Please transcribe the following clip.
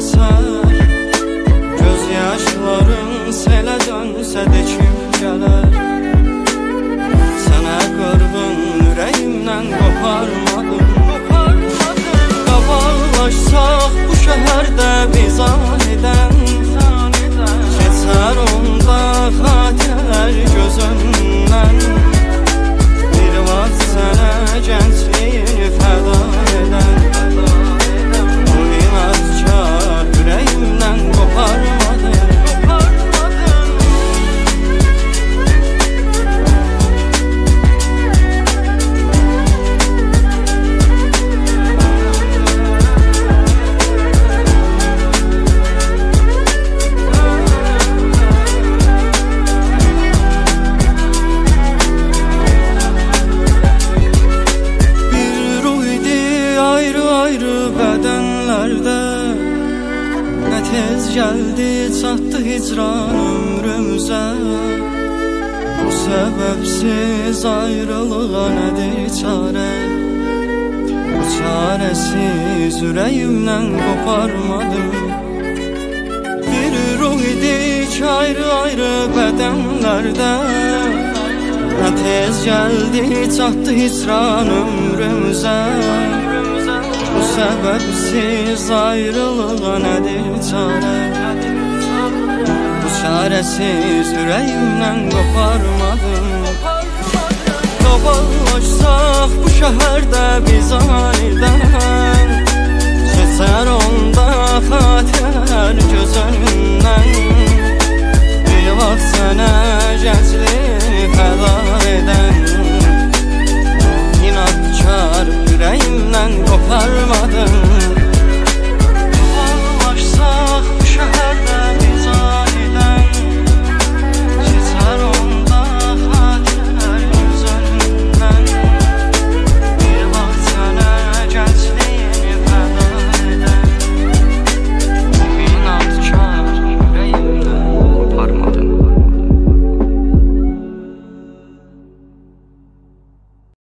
əsər, göz yaşların selə dönsə də kim gələr? Sənə qırğın ürəyimdən qoparmadım. Qabarlaşsaq bu şəhərdə biz anidən, keçər onda xatirələr gözündən. Bir vaxt sənə gəncliyini fəda edən, o inadkar ürəyimdən qoparmadım. Tez geldi çattı hicran ömrümüze. Bu sebepsiz ayrılığa nedir çare? Bu çaresiz yüreğimden koparmadım. Bir ruh idik ayrı ayrı bedenlerde. Ne tez geldi çattı hicran ömrümüze. Bu sebepsiz ayrılığa nedir çare? Bu çaresiz yüreğimden koparmadım. Qabarlaşsaq bu şəhərdə biz anidən, keçər onda xatirələr gözündən. Bir vaxt sənə gəncliyi fəda edən, inadkar ürəyimdən qoparmadım.